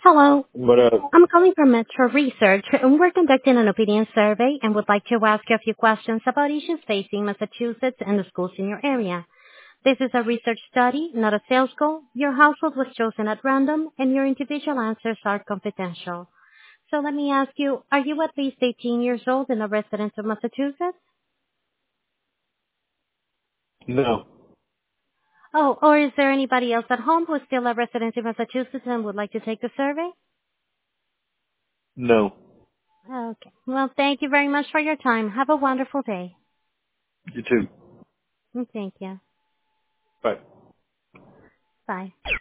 Hello. What up? I'm calling from Metro Research, and we're conducting an opinion survey and would like to ask you a few questions about issues facing Massachusetts and the schools in your area. This is a research study, not a sales call. Your household was chosen at random, and your individual answers are confidential. So let me ask you, are you at least 18 years old and a resident of Massachusetts? No. Oh, or is there anybody else at home who is still a resident in Massachusetts and would like to take the survey? No. Okay. Well, thank you very much for your time. Have a wonderful day. You too. Thank you. Bye. Bye.